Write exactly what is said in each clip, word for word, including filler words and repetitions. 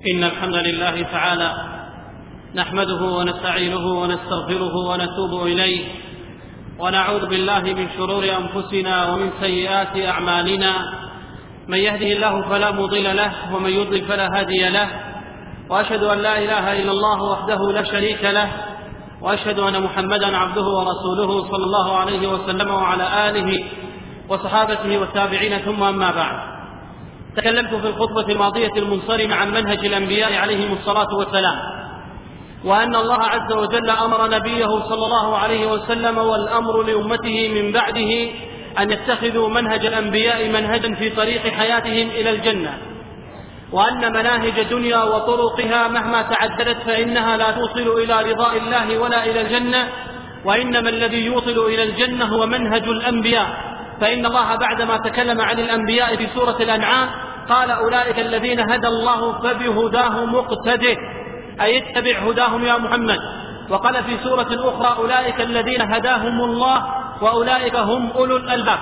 إن الحمد لله تعالى نحمده ونستعينه ونستغفره ونتوب إليه، ونعوذ بالله من شرور أنفسنا ومن سيئات أعمالنا. من يهده الله فلا مضل له، ومن يضلل فلا هادي له، وأشهد أن لا إله إلا الله وحده لا شريك له، وأشهد أن محمدا عبده ورسوله صلى الله عليه وسلم وعلى آله وصحابته والتابعين، ثم أما بعد. تكلمت في الخطبة الماضية المنصرمة عن منهج الأنبياء عليهم الصلاة والسلام، وأن الله عز وجل أمر نبيه صلى الله عليه وسلم والأمر لأمته من بعده أن يتخذوا منهج الأنبياء منهجا في طريق حياتهم إلى الجنة، وأن مناهج الدنيا وطرقها مهما تعددت فإنها لا توصل إلى رضاء الله ولا إلى الجنة، وإنما الذي يوصل إلى الجنة هو منهج الأنبياء. فإن الله بعدما تكلم عن الأنبياء في سورة الأنعام قال: أولئك الذين هدى الله فبهداه مقتده، أي اتبع هداهم يا محمد. وقال في سورة أخرى: أولئك الذين هداهم الله وأولئك هم أولو الألباب.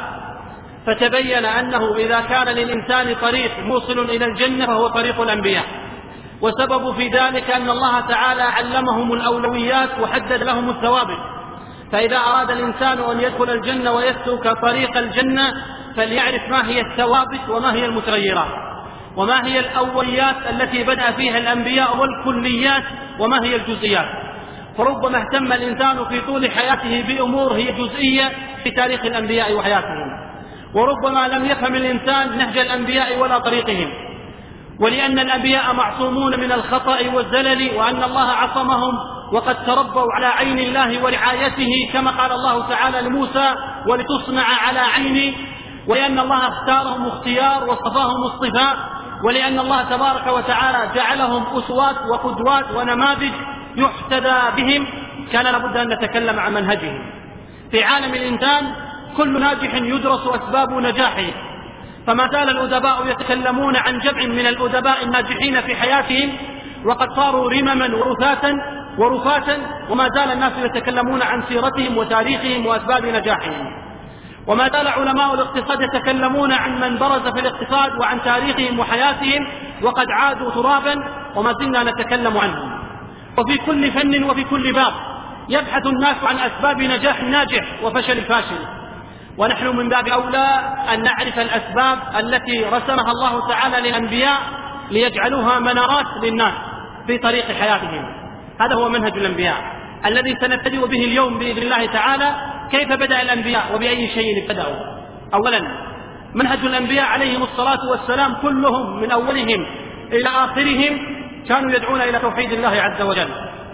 فتبين أنه إذا كان للإنسان طريق موصل إلى الجنة فهو طريق الأنبياء، وسبب في ذلك أن الله تعالى علمهم الأولويات وحدد لهم الثوابت. فإذا أراد الإنسان أن يدخل الجنة ويسلك طريق الجنة فليعرف ما هي الثوابت وما هي المتغيرات، وما هي الأوليات التي بدأ فيها الأنبياء والكليات وما هي الجزئيات. فربما اهتم الإنسان في طول حياته بأمور هي جزئية في تاريخ الأنبياء وحياتهم، وربما لم يفهم الإنسان نهج الأنبياء ولا طريقهم، ولأن الأنبياء معصومون من الخطأ والزلل، وأن الله عصمهم وقد تربوا على عين الله ورعايته، كما قال الله تعالى لموسى: ولتصنع على عيني. ولأن الله اختارهم اختيار واصطفاهم اصطفاء، ولأن الله تبارك وتعالى جعلهم أسوات وقدوات ونماذج يحتذى بهم، كان لابد أن نتكلم عن منهجهم. في عالم الإنسان كل ناجح يدرس أسباب نجاحه، فما زال الأدباء يتكلمون عن جمع من الأدباء الناجحين في حياتهم وقد صاروا رمما ورثاتا ورفاتا، وما زال الناس يتكلمون عن سيرتهم وتاريخهم وأسباب نجاحهم. وما زال علماء الاقتصاد يتكلمون عن من برز في الاقتصاد وعن تاريخهم وحياتهم وقد عادوا ترابا، وما زلنا نتكلم عنهم. وفي كل فن وفي كل باب يبحث الناس عن أسباب نجاح الناجح وفشل الفاشل، ونحن من باب أولى أن نعرف الأسباب التي رسمها الله تعالى للأنبياء ليجعلوها منارات للناس في طريق حياتهم. هذا هو منهج الأنبياء الذي سنبتدئ به اليوم بإذن الله تعالى. كيف بدأ الأنبياء وبأي شيء ابتدأوا؟ أولا، منهج الأنبياء عليهم الصلاة والسلام كلهم من أولهم إلى آخرهم كانوا يدعون إلى توحيد الله عز وجل،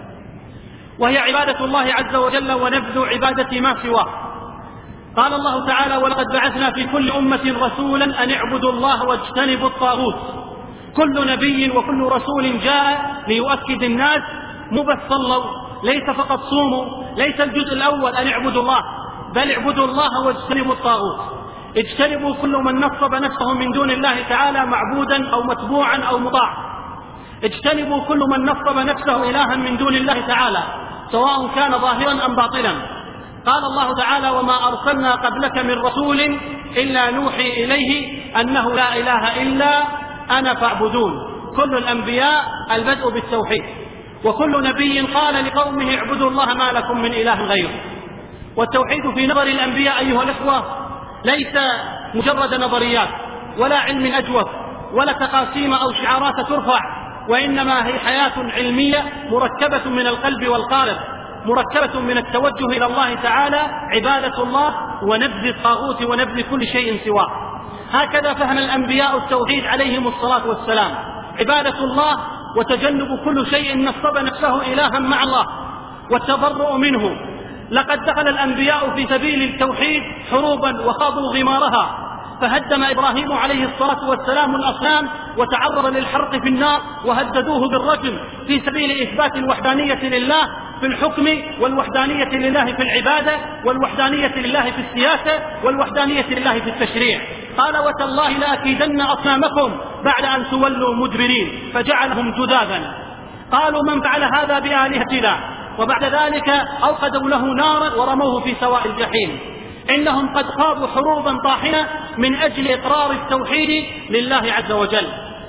وهي عبادة الله عز وجل ونبذ عبادة ما سواه. قال الله تعالى: ولقد بعثنا في كل أمة رسولا أن اعبدوا الله واجتنبوا الطاغوت. كل نبي وكل رسول جاء ليؤكد الناس مو بس صلوا، ليس فقط صوموا، ليس الجزء الأول أن اعبدوا الله، بل اعبدوا الله واجتنبوا الطاغوت. اجتنبوا كل من نصب نفسه من دون الله تعالى معبودا أو متبوعا أو مطاع. اجتنبوا كل من نصب نفسه إلها من دون الله تعالى، سواء كان ظاهرا أم باطلا. قال الله تعالى: وما أرسلنا قبلك من رسول إلا نوحي إليه أنه لا إله إلا أنا فاعبدون. كل الأنبياء البدء بالتوحيد، وكل نبي قال لقومه: اعبدوا الله ما لكم من إله غيره. والتوحيد في نظر الأنبياء أيها الأخوة ليس مجرد نظريات ولا علم أجوف ولا تقاسيم أو شعارات ترفع، وإنما هي حياة علمية مركبة من القلب والقالب، مركبة من التوجه إلى الله تعالى، عبادة الله ونبذ الطاغوت ونبذ كل شيء سواه. هكذا فهم الأنبياء التوحيد عليهم الصلاة والسلام، عبادة الله وتجنب كل شيء نصب نفسه إلها مع الله والتبرؤ منه. لقد دخل الأنبياء في سبيل التوحيد حروبا وخاضوا غمارها، فهدم إبراهيم عليه الصلاة والسلام الأصنام وتعرض للحرق في النار، وهددوه بالرجم في سبيل إثبات الوحدانية لله في الحكم، والوحدانية لله في العبادة، والوحدانية لله في السياسة، والوحدانية لله في التشريع. قال: وتالله لأكيدن أصنامكم بعد أن تولوا مدبرين، فجعلهم جذاذا. قالوا: من فعل هذا بآلهتنا؟ وبعد ذلك أوقدوا له نارا ورموه في سواء الجحيم. إنهم قد خاضوا حروبا طاحنة من أجل إقرار التوحيد لله عز وجل.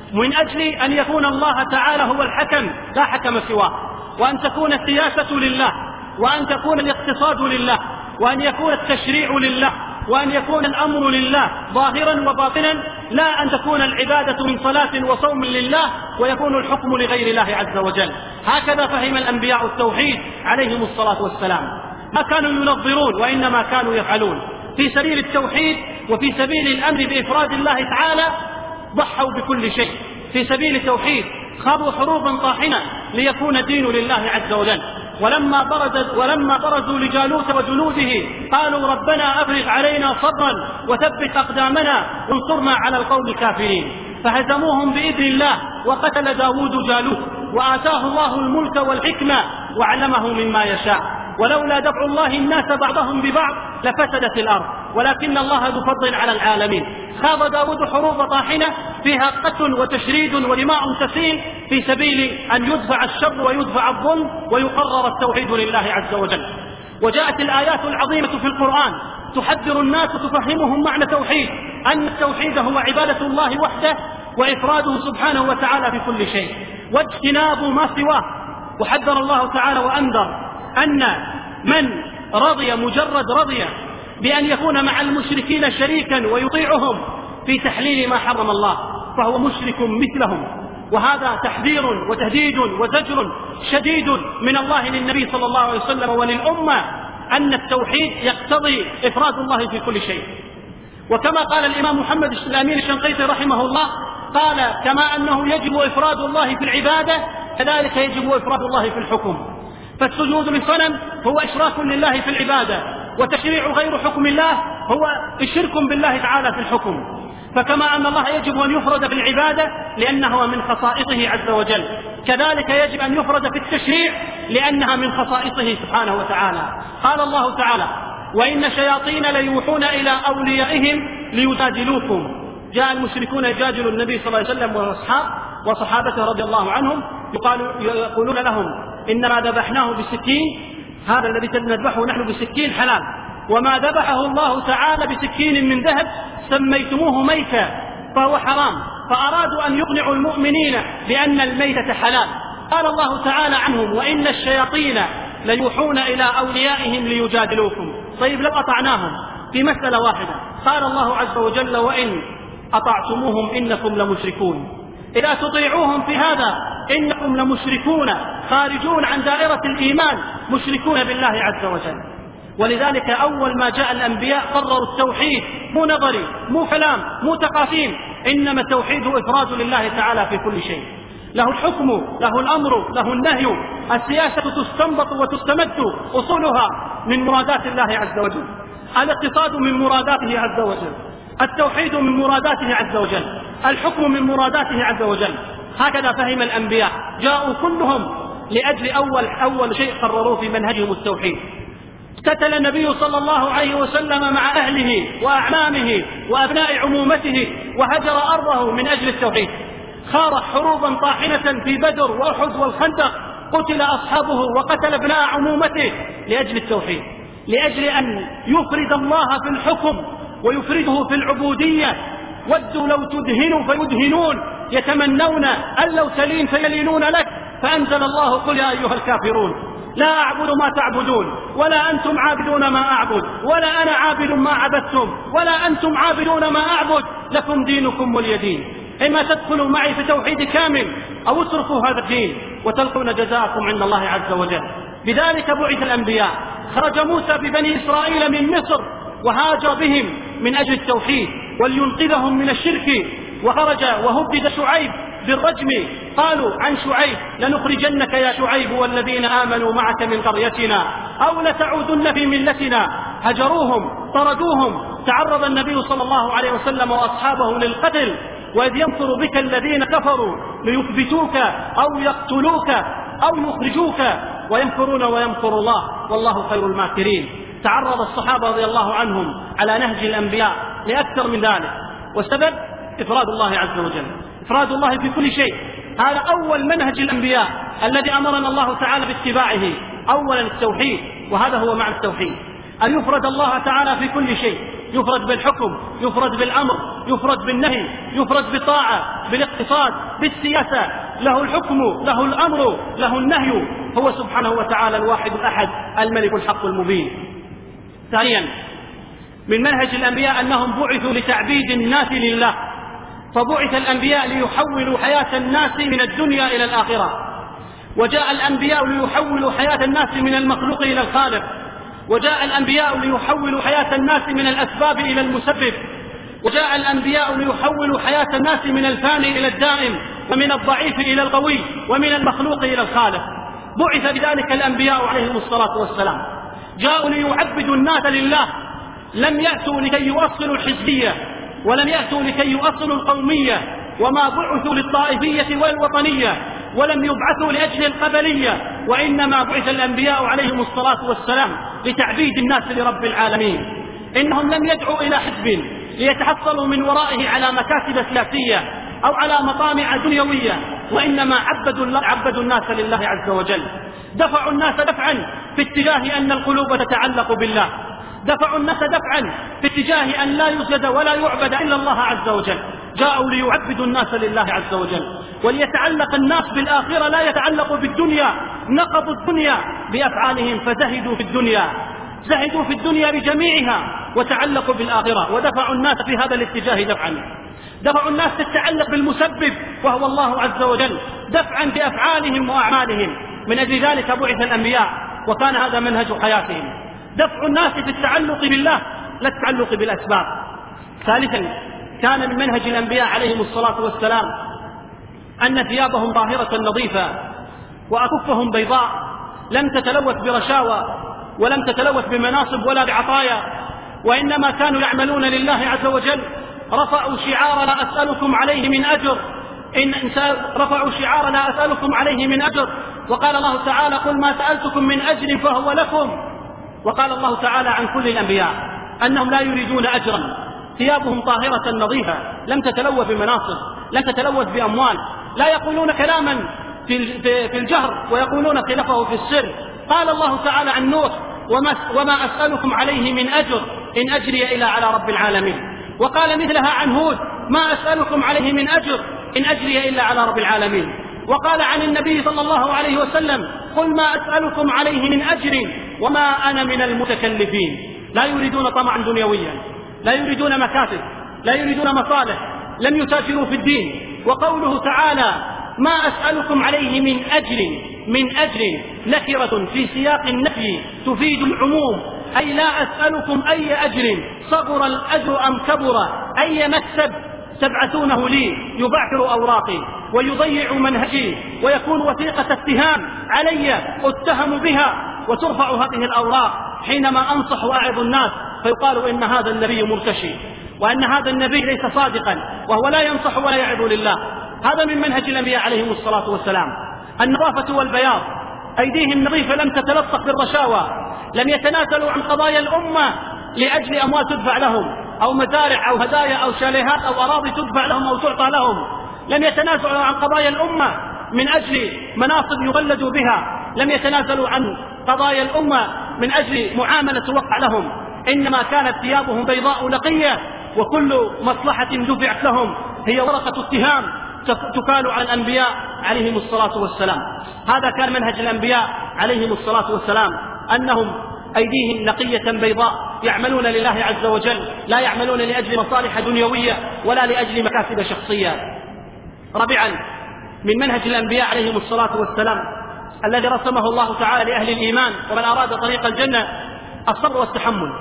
من أجل أن يكون الله تعالى هو الحكم لا حكم سواه، وأن تكون السياسة لله، وأن تكون الاقتصاد لله، وأن يكون التشريع لله، وأن يكون الأمر لله ظاهرا وباطنا، لا أن تكون العبادة من صلاة وصوم لله ويكون الحكم لغير الله عز وجل. هكذا فهم الأنبياء التوحيد عليهم الصلاة والسلام، ما كانوا ينظرون وإنما كانوا يفعلون في سبيل التوحيد وفي سبيل الأمر بإفراد الله تعالى. ضحوا بكل شيء في سبيل التوحيد، خاضوا حروبا طاحنة ليكون الدين لله عز وجل. ولما برز ولما برزوا لجالوت وجنوده قالوا ربنا أفرغ علينا صبرا وثبت أقدامنا وانصرنا على القوم الكافرين، فهزموهم بإذن الله، وقتل داود جالوت، وآتاه الله الملك والحكمة وعلمه مما يشاء. ولولا دفع الله الناس بعضهم ببعض لفسدت الأرض، ولكن الله ذو فضل على العالمين. خاض داود حروب طاحنة فيها قتل وتشريد ودماء تسيل في سبيل أن يدفع الشر ويدفع الظلم ويقرر التوحيد لله عز وجل. وجاءت الآيات العظيمة في القرآن تحذر الناس وتفهمهم معنى التوحيد، أن التوحيد هو عبادة الله وحده وإفراده سبحانه وتعالى في كل شيء، واجتناب ما سواه. وحذر الله تعالى وأنذر أن من رضي مجرد رضي بأن يكون مع المشركين شريكا ويطيعهم في تحليل ما حرم الله فهو مشرك مثلهم. وهذا تحذير وتهديد وزجر شديد من الله للنبي صلى الله عليه وسلم وللأمة، أن التوحيد يقتضي إفراد الله في كل شيء. وكما قال الإمام محمد الأمين الشنقيطي رحمه الله، قال كما أنه يجب إفراد الله في العبادة كذلك يجب إفراد الله في الحكم. فالسجود للصنم هو إشراك لله في العبادة، وتشريع غير حكم الله هو شرك بالله تعالى في الحكم. فكما أن الله يجب أن يفرد في العبادة لأنه من خصائصه عز وجل، كذلك يجب أن يفرد في التشريع لأنها من خصائصه سبحانه وتعالى. قال الله تعالى وإن شياطين ليوحون إلى أوليائهم ليجادلوكم. جاء المشركون يجادلوا النبي صلى الله عليه وسلم والأصحاب وصحابته رضي الله عنهم، يقولون لهم إنما ذبحناه بسكين، هذا الذي نذبحه نحن بسكين حلال، وما ذبحه الله تعالى بسكين من ذهب سميتموه ميتا فهو حرام. فأرادوا أن يقنعوا المؤمنين بأن الميتة حلال. قال الله تعالى عنهم وإن الشياطين ليوحون إلى أوليائهم ليجادلوكم. طيب لو أطعناهم في مسألة واحدة، قال الله عز وجل وإن أطعتموهم إنكم لمشركون. إذا تطيعوهم في هذا إنكم لمشركون خارجون عن دائرة الإيمان، مشركون بالله عز وجل. ولذلك أول ما جاء الأنبياء قرروا التوحيد، مو نظري مو كلام مو تقاسيم، إنما التوحيد إفراد لله تعالى في كل شيء. له الحكم، له الأمر، له النهي. السياسة تستنبط وتستمد أصولها من مرادات الله عز وجل، الاقتصاد من مراداته عز وجل، التوحيد من مراداته عز وجل، الحكم من مراداته عز وجل. هكذا فهم الأنبياء، جاءوا كلهم لأجل أول, أول شيء قرروا في منهجهم التوحيد. اقتتل النبي صلى الله عليه وسلم مع أهله وأعمامه وأبناء عمومته وهجر أرضه من أجل التوحيد. خاض حروبا طاحنة في بدر وأحد والخندق، قتل أصحابه وقتل ابناء عمومته لأجل التوحيد، لأجل أن يفرد الله في الحكم ويفرده في العبودية. ودوا لو تدهنوا فيدهنون، يتمنون أن لو تلين فيلينون لك. فأنزل الله قل يا أيها الكافرون لا أعبد ما تعبدون ولا أنتم عابدون ما أعبد ولا أنا عابد ما عبدتم ولا أنتم عابدون ما أعبد لكم دينكم ولي دين. إما تدخلوا معي في توحيد كامل أو اتركوا هذا الدين وتلقون جزاءكم عند الله عز وجل. بذلك بعث الأنبياء. خرج موسى ببني إسرائيل من مصر وهاجر بهم من أجل التوحيد ولينقذهم من الشرك، وخرج وهدد شعيب بالرجم. قالوا عن شعيب لنخرجنك يا شعيب والذين آمنوا معك من قريتنا أو لتعودن في ملتنا. هجروهم طردوهم. تعرض النبي صلى الله عليه وسلم وأصحابه للقتل، وإذ ينصر بك الذين كفروا ليثبتوك أو يقتلوك أو يخرجوك ويمكرون ويمكر الله والله خير الماكرين. تعرض الصحابة رضي الله عنهم على نهج الأنبياء لأكثر من ذلك، والسبب إفراد الله عز وجل، إفراد الله في كل شيء. هذا أول منهج الأنبياء الذي أمرنا الله تعالى باتباعه، أولا التوحيد، وهذا هو معنى التوحيد، أن يفرد الله تعالى في كل شيء، يفرد بالحكم، يفرد بالأمر، يفرد بالنهي، يفرد بطاعة، بالاقتصاد، بالسياسة، له الحكم، له الأمر، له النهي، هو سبحانه وتعالى الواحد الأحد الملك الحق المبين. ثانيا من منهج الأنبياء أنهم بعثوا لتعبيد الناس لله، فبعث الأنبياء ليحولوا حياة الناس من الدنيا إلى الآخرة، وجاء الأنبياء ليحولوا حياة الناس من المخلوق إلى الخالق، وجاء الأنبياء ليحولوا حياة الناس من الأسباب إلى المسبب، وجاء الأنبياء ليحولوا حياة الناس من الفاني إلى الدائم، ومن الضعيف إلى القوي، ومن المخلوق إلى الخالق. بعث بذلك الأنبياء عليهم الصلاة والسلام، جاءوا ليعبدوا الناس لله، لم يأتوا لكي يؤصلوا الحزبية، ولم يأتوا لكي يؤصلوا القومية، وما بعثوا للطائفية والوطنية، ولم يبعثوا لأجل القبلية، وإنما بعث الأنبياء عليهم الصلاة والسلام لتعبيد الناس لرب العالمين. إنهم لم يدعوا إلى حزب ليتحصلوا من ورائه على مكاسب سياسية أو على مطامع دنيوية، وإنما عبدوا, عبدوا الناس لله عز وجل. دفعوا الناس دفعا في اتجاه أن القلوب تتعلق بالله، دفعوا الناس دفعا في اتجاه أن لا يسجد ولا يعبد إلا الله عز وجل. جاءوا ليعبدوا الناس لله عز وجل، وليتعلق الناس بالآخرة لا يتعلق بالدنيا. نقضوا الدنيا بأفعالهم فزهدوا في الدنيا، زهدوا في الدنيا بجميعها وتعلقوا بالآخرة، ودفعوا الناس في هذا الاتجاه دفعا. دفعوا الناس تتعلق بالمسبب وهو الله عز وجل دفعا بأفعالهم وأعمالهم. من أجل ذلك بعث الأنبياء، وكان هذا منهج حياتهم، دفع الناس في التعلق بالله لا التعلق بالأسباب. ثالثا كان من منهج الأنبياء عليهم الصلاة والسلام أن ثيابهم طاهرة نظيفة، وأكفهم بيضاء لم تتلوث برشاوى، ولم تتلوث بمناصب ولا بعطايا، وإنما كانوا يعملون لله عز وجل. رفعوا شعار لا أسألكم عليه من أجر، إن رفعوا شعار لا أسألكم عليه من أجر، وقال الله تعالى قل ما سألتكم من أجر فهو لكم. وقال الله تعالى عن كل الأنبياء أنهم لا يريدون أجرا، ثيابهم طاهرة نظيفة لم تتلوث بمناصب، لم تتلوث بأموال، لا يقولون كلاما في الجهر ويقولون خلافه في السر. قال الله تعالى عن نوح وما, وما أسألكم عليه من أجر إن أجري إلا على رب العالمين. وقال مثلها عن هود ما أسألكم عليه من أجر إن أجري إلا على رب العالمين. وقال عن النبي صلى الله عليه وسلم قل ما أسألكم عليه من أجر وما أنا من المتكلفين. لا يريدون طمعا دنيويا، لا يريدون مكاسب، لا يريدون مصالح، لم يتاجروا في الدين. وقوله تعالى ما أسألكم عليه من أجر، من أجر نكرة في سياق النفي تفيد العموم، أي لا أسألكم أي أجر صغر الأجر أم كبر، أي مكسب تبعثونه لي يبعثر أوراقي ويضيع منهجي ويكون وثيقة اتهام علي أتهم بها، وترفع هذه الأوراق حينما أنصح وأعظ الناس فيقال إن هذا النبي مرتشي، وأن هذا النبي ليس صادقا وهو لا ينصح ولا يعظ لله. هذا من منهج الأنبياء عليهم الصلاة والسلام، النظافة والبياض، أيديهم نظيفة لم تتلصق بالرشاوى، لم يتنازلوا عن قضايا الأمة لأجل أموال تدفع لهم أو مزارع أو هدايا أو شاليهات أو أراضي تدفع لهم أو تعطى لهم، لم يتنازلوا عن قضايا الأمة من أجل مناصب يغلدوا بها، لم يتنازلوا عن قضايا الأمة من أجل معاملة توقع لهم، إنما كانت ثيابهم بيضاء نقية، وكل مصلحة دفعت لهم هي ورقة اتهام تكال على الأنبياء عليهم الصلاة والسلام. هذا كان منهج الأنبياء عليهم الصلاة والسلام، أنهم أيديهم نقية بيضاء يعملون لله عز وجل، لا يعملون لأجل مصالح دنيوية ولا لأجل مكاسب شخصية. رابعا من منهج الأنبياء عليهم الصلاة والسلام الذي رسمه الله تعالى لأهل الإيمان ومن أراد طريق الجنة الصبر والتحمل،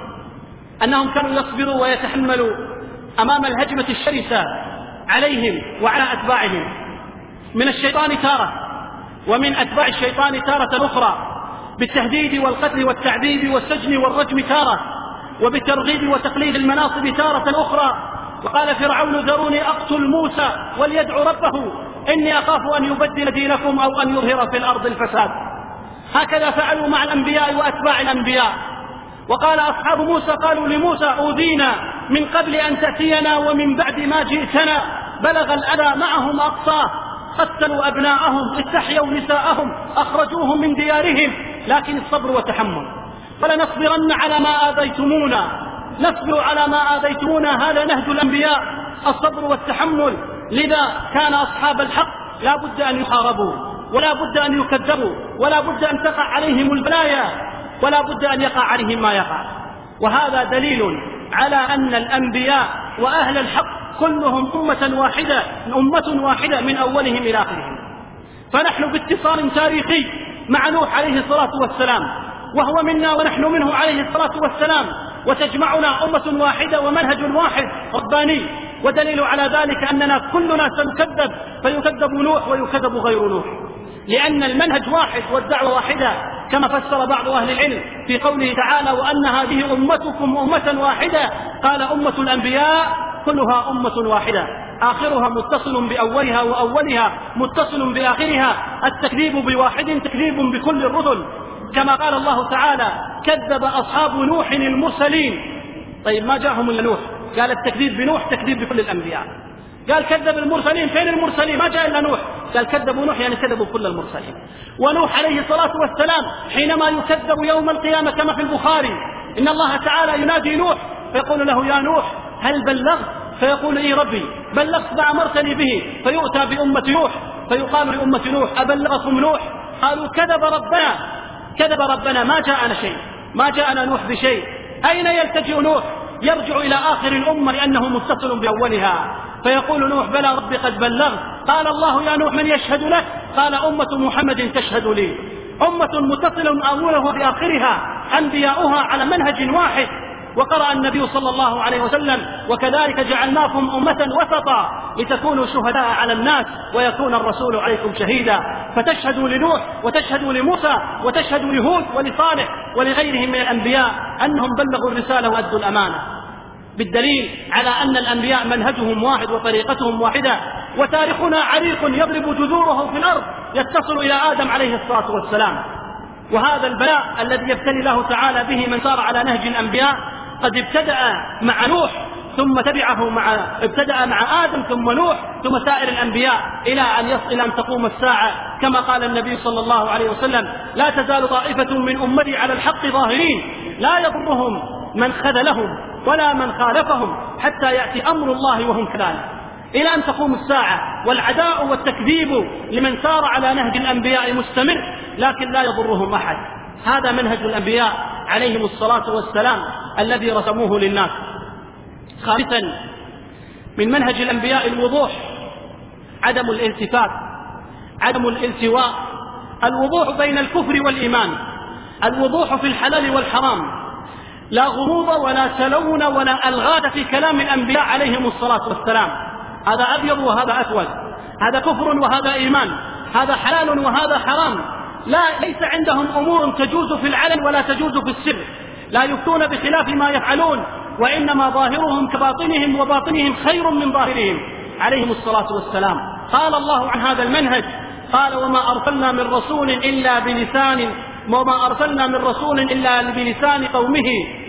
أنهم كانوا يصبروا ويتحملوا أمام الهجمة الشرسة عليهم وعلى أتباعهم من الشيطان تارة، ومن أتباع الشيطان تارة أخرى، بالتهديد والقتل والتعذيب والسجن والرجم تارة، وبالترغيب وتقليد المناصب تارة أخرى. وقال فرعون ذروني أقتل موسى وليدعو ربه إني أخاف أن يبدل دينكم أو أن يظهر في الأرض الفساد. هكذا فعلوا مع الأنبياء وأتباع الأنبياء. وقال أصحاب موسى قالوا لموسى أوذينا من قبل أن تأتينا ومن بعد ما جئتنا، بلغ الأذى معهم أقصاه، قتلوا أبناءهم، استحيوا نساءهم، أخرجوهم من ديارهم، لكن الصبر والتحمل. فلنصبرن على ما آذيتمونا، نصبر على ما آذيتمونا، هذا نهج الأنبياء الصبر والتحمل. لذا كان أصحاب الحق لا بد أن يحاربوا، ولا بد أن يكذبوا، ولا بد أن تقع عليهم البلايا، ولا بد أن يقع عليهم ما يقع. وهذا دليل على أن الأنبياء وأهل الحق كلهم أمة واحدة، أمة واحدة من أولهم إلى آخرهم. فنحن باتصال تاريخي مع نوح عليه الصلاة والسلام، وهو منا ونحن منه عليه الصلاة والسلام، وتجمعنا أمة واحدة ومنهج واحد رباني. ودليل على ذلك أننا كلنا سنكذب، فيكذب نوح ويكذب غير نوح، لأن المنهج واحد والدعوة واحدة، كما فسر بعض أهل العلم في قوله تعالى: وأن هذه أمتكم أمة واحدة. قال: أمة الأنبياء كلها أمة واحدة، آخرها متصل بأولها، وأولها متصل بآخرها. التكذيب بواحد تكذيب بكل الرسل، كما قال الله تعالى: كذب أصحاب نوح المرسلين. طيب ما جاءهم إلا نوح؟ قال التكذيب بنوح تكذيب بكل الأنبياء. قال كذب المرسلين، فين المرسلين؟ ما جاء إلا نوح. قال كذبوا نوح يعني كذبوا كل المرسلين. ونوح عليه الصلاة والسلام حينما يكذب يوم القيامة كما في البخاري، إن الله تعالى ينادي نوح فيقول له: يا نوح هل بلغت؟ فيقول: إي ربي بلغت ما أمرتني به. فيؤتى بأمة نوح فيقال لأمة نوح: أبلغكم نوح؟ قالوا: كذب ربنا، كذب ربنا، ما جاءنا شيء، ما جاءنا نوح بشيء. أين يلتجئ نوح؟ يرجع إلى آخر الأمة لأنه متصل بأولها، فيقول نوح: بلى ربي قد بلغت. قال الله: يا نوح من يشهد لك؟ قال: أمة محمد تشهد لي. أمة متصل أولها بآخرها، أنبياؤها على منهج واحد. وقرأ النبي صلى الله عليه وسلم: وكذلك جعلناكم أمة وسطا لتكونوا شهداء على الناس ويكون الرسول عليكم شهيدا. فتشهدوا لنوح، وتشهدوا لموسى، وتشهدوا لهود ولصالح ولغيرهم من الأنبياء أنهم بلغوا الرسالة وأدوا الأمانة، بالدليل على أن الأنبياء منهجهم واحد وطريقتهم واحدة. وتاريخنا عريق يضرب جذوره في الأرض يتصل إلى آدم عليه الصلاة والسلام. وهذا البلاء الذي يبتلي الله تعالى به من سار على نهج الأنبياء قد ابتدأ مع نوح، ثم تبعه مع ابتدأ مع آدم، ثم نوح، ثم سائر الأنبياء، إلى أن يصل إلى أن تقوم الساعة، كما قال النبي صلى الله عليه وسلم: لا تزال طائفة من أمتي على الحق ظاهرين لا يضرهم من خذلهم ولا من خالفهم حتى يأتي أمر الله وهم كذلك، إلى أن تقوم الساعة. والعداء والتكذيب لمن سار على نهج الأنبياء مستمر، لكن لا يضرهم أحد. هذا منهج الأنبياء عليهم الصلاة والسلام الذي رسموه للناس. خامسا من منهج الأنبياء الوضوح، عدم الالتفات، عدم الالتواء، الوضوح بين الكفر والإيمان، الوضوح في الحلال والحرام، لا غموض ولا تلون ولا ألغاث في كلام الأنبياء عليهم الصلاة والسلام. هذا أبيض وهذا أسود، هذا كفر وهذا إيمان، هذا حلال وهذا حرام. لا ليس عندهم أمور تجوز في العلن ولا تجوز في السر، لا يفتون بخلاف ما يفعلون، وإنما ظاهرهم كباطنهم، وباطنهم خير من ظاهرهم عليهم الصلاة والسلام. قال الله عن هذا المنهج: قال: وما أرسلنا من رسول إلا بلسان وما أرسلنا من رسول إلا بلسان قومه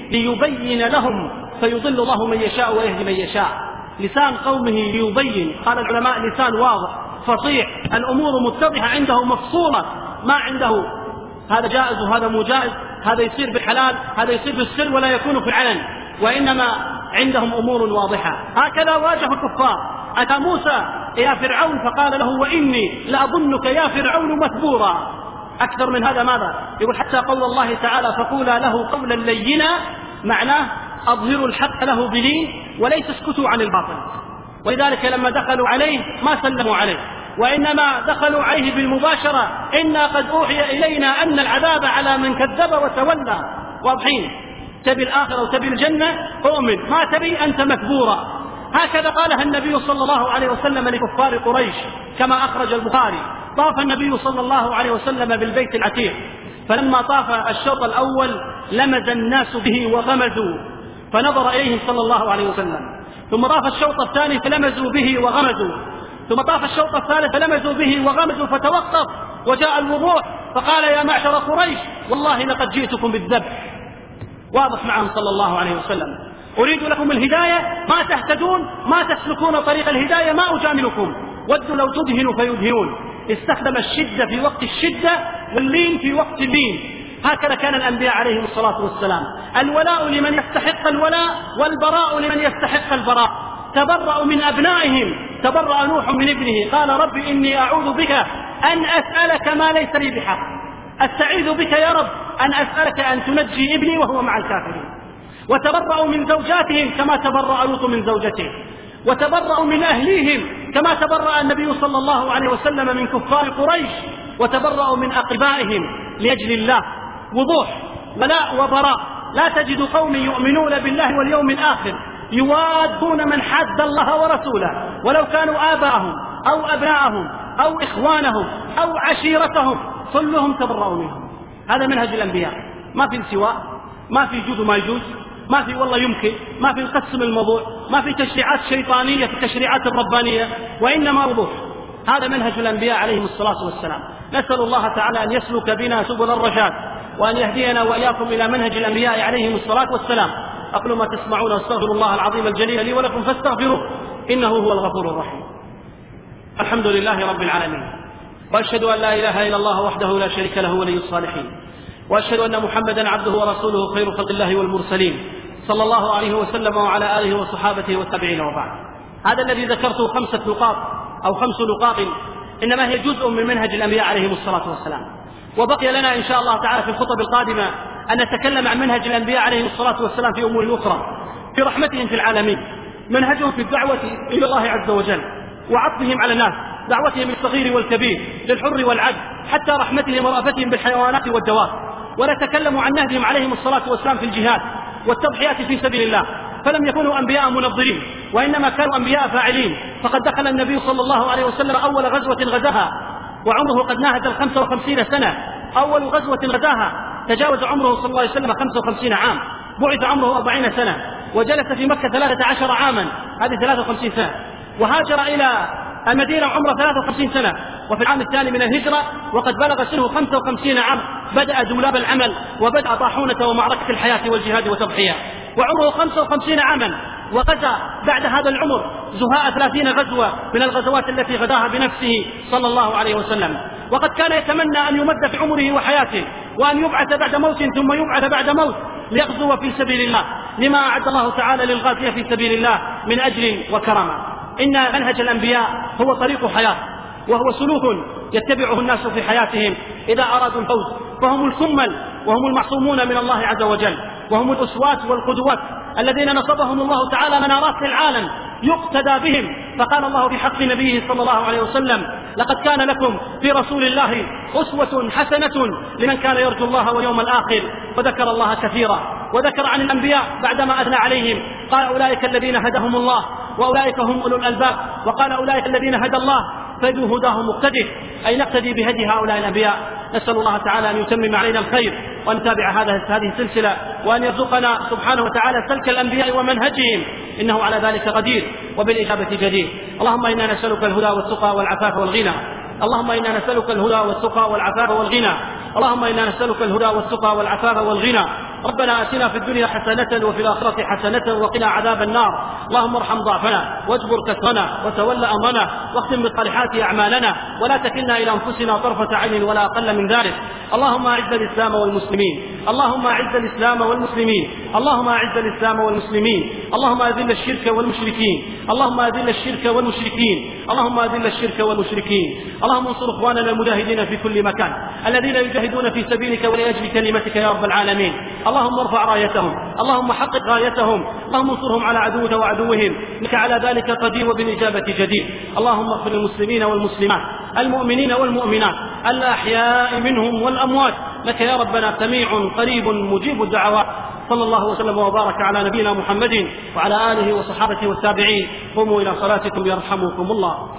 ليبين لهم فيضل الله من يشاء ويهدي من يشاء. لسان قومه ليبين، قال العلماء لسان واضح فصيح، الأمور متضحة عنده مفصولة، ما عنده هذا جائز وهذا مو جائز، هذا يصير بالحلال هذا يصير بالسر ولا يكون في العلن، وإنما عندهم أمور واضحة. هكذا واجه الكفار. أتى موسى إلى فرعون فقال له: وإني لأظنك يا فرعون مثبورا. أكثر من هذا ماذا؟ يقول: حتى قول الله تعالى: فقولا له قولا لينا، معناه أظهروا الحق له بلين وليس اسكتوا عن الباطل. ولذلك لما دخلوا عليه ما سلموا عليه، وإنما دخلوا عليه بالمباشرة: إنا قد أوحي إلينا أن العذاب على من كذب وتولى. واضحين، تبي الآخرة وتبي الجنة أؤمن، ما تبي أنت مكبورا. هكذا قالها النبي صلى الله عليه وسلم لكفار قريش، كما أخرج البخاري: طاف النبي صلى الله عليه وسلم بالبيت العتيق، فلما طاف الشوط الأول لمز الناس به وغمزوا، فنظر إليهم صلى الله عليه وسلم. ثم طاف الشوط الثاني فلمزوا به وغمزوا، ثم طاف الشوط الثالث فلمزوا به وغمزوا، فتوقف وجاء الوضوح فقال: يا معشر قريش والله لقد جئتكم بالذبح. واضح معهم صلى الله عليه وسلم: أريد لكم الهداية ما تهتدون، ما تسلكون طريق الهداية ما أجاملكم، ودوا لو تدهنوا فيدهنون. استخدم الشدة في وقت الشدة واللين في وقت اللين. هكذا كان الأنبياء عليهم الصلاة والسلام. الولاء لمن يستحق الولاء، والبراء لمن يستحق البراء. تبرأوا من أبنائهم، تبرأ نوح من ابنه، قال رب إني أعوذ بك أن أسألك ما ليس لي بحق، أستعيذ بك يا رب أن أسألك أن تنجي ابني وهو مع الكافرين. وتبرأوا من زوجاتهم كما تبرأ لوط من زوجته، وتبرأوا من أهليهم كما تبرأ النبي صلى الله عليه وسلم من كفار قريش، وتبرأوا من أقربائهم لأجل الله. وضوح ولاء وبراء. لا تجد قوم يؤمنون بالله واليوم الآخر يوادون من حاد الله ورسوله ولو كانوا آباءهم أو أبناءهم أو إخوانهم أو عشيرتهم، كلهم تبرأوا منهم. هذا منهج الأنبياء، ما في سواء، ما في جود وما يجوز، ما في والله يمكن، ما في قسم الموضوع، ما في تشريعات شيطانية في التشريعات الربانية، وإنما وضوح. هذا منهج الأنبياء عليهم الصلاة والسلام. نسأل الله تعالى أن يسلك بنا سبل الرشاد، وأن يهدينا وإياكم إلى منهج الأنبياء عليهم الصلاة والسلام. أقول ما تسمعون واستغفر الله العظيم الجليل لي ولكم فاستغفروه إنه هو الغفور الرحيم. الحمد لله رب العالمين، وأشهد أن لا إله إلا الله وحده لا شريك له ولي الصالحين، وأشهد أن محمدا عبده ورسوله خير خلق الله والمرسلين صلى الله عليه وسلم وعلى آله وصحابته والتابعين. وبعد، هذا الذي ذكرته خمسة نقاط أو خمس نقاط إنما هي جزء من منهج الأنبياء عليهم الصلاة والسلام، وبقي لنا إن شاء الله تعالى في الخطب القادمة أن نتكلم عن منهج الأنبياء عليهم الصلاة والسلام في أمور أخرى، في رحمتهم في العالمين، منهجهم في الدعوة إلى الله عز وجل، وعطفهم على الناس، دعوتهم للصغير والكبير، للحر والعبد، حتى رحمتهم ورأفتهم بالحيوانات والدواب. ونتكلم عن نهجهم عليهم الصلاة والسلام في الجهاد والتضحيات في سبيل الله، فلم يكونوا أنبياء منظرين، وإنما كانوا أنبياء فاعلين. فقد دخل النبي صلى الله عليه وسلم أول غزوة غزاها وعمره قد ناهز الخمسة وخمسين سنة، أول غزوة غزاها تجاوز عمره صلى الله عليه وسلم خمسة وخمسين عام، بعث عمره أربعين سنة، وجلس في مكة ثلاثة عشر عاما، هذه ثلاثة وخمسين سنة، وهاجر إلى المدينة عمره ثلاثة وخمسين سنة، وفي العام الثاني من الهجرة وقد بلغ سنه خمسة وخمسين عام بدأ دولاب العمل وبدأ طاحونة ومعركة الحياة والجهاد وتضحية، وعمره خمسة وخمسين عاما، وغزا بعد هذا العمر زهاء ثلاثين غزوة من الغزوات التي غزاها بنفسه صلى الله عليه وسلم. وقد كان يتمنى أن يمد في عمره وحياته، وأن يبعث بعد موت ثم يبعث بعد موت ليغزو في سبيل الله، لما أعد الله تعالى للغازية في سبيل الله من أجر وكرامة. إن منهج الأنبياء هو طريق حياة، وهو سلوك يتبعه الناس في حياتهم إذا أرادوا الفوز، فهم الكمل وهم المعصومون من الله عز وجل، وهم الأسوات والقدوات الذين نصبهم الله تعالى منارات للعالم يقتدى بهم. فقال الله في حق نبيه صلى الله عليه وسلم: لقد كان لكم في رسول الله أسوة حسنة لمن كان يرجو الله واليوم الآخر. وذكر الله كثيرا، وذكر عن الأنبياء بعدما أثنى عليهم قال: أولئك الذين هدهم الله وأولئك هم أولو الألباب، وقال: أولئك الذين هدى الله فبهداه مقتدر، أي نقتدي بهدي هؤلاء الأنبياء. نسأل الله تعالى أن يتمم علينا الخير، وأن نتابع هذه السلسلة، وأن يرزقنا سبحانه وتعالى سلك الأنبياء ومنهجهم، إنه على ذلك قدير وبالإجابة جدير. اللهم إنا نسألك الهدى والتقى والعفاف والغنى، اللهم إنا نسألك الهدى والتقى والعفاف والغنى، اللهم إنا نسألك الهدى والتقى والعفاف والغنى. ربنا آتنا في الدنيا حسنة وفي الآخرة حسنة وقنا عذاب النار. اللهم ارحم ضعفنا واجبر كسرنا وتول أمرنا واختم بالصالحات أعمالنا، ولا تكلنا إلى أنفسنا طرفة عين ولا أقل من ذلك. اللهم أعز الإسلام والمسلمين، اللهم أعز الإسلام والمسلمين، اللهم أعز الإسلام والمسلمين، اللهم أذل الشرك والمشركين، اللهم أذل الشرك والمشركين، اللهم أذل الشرك والمشركين. اللهم انصر إخواننا المجاهدين في كل مكان الذين يجاهدون في سبيلك ولأجل كلمتك يا رب العالمين. اللهم ارفع رايتهم، اللهم حقق غايتهم، اللهم انصرهم على عدوك وعدوهم، إنك على ذلك قدير وبالإجابة جدير. اللهم اغفر للمسلمين والمسلمات، المؤمنين والمؤمنات، الأحياء منهم والأموات، لك يا ربنا سميع قريب مجيب الدعوات. صلى الله وسلم وبارك على نبينا محمد وعلى آله وصحابته والتابعين. قوموا إلى صلاتكم يرحمكم الله.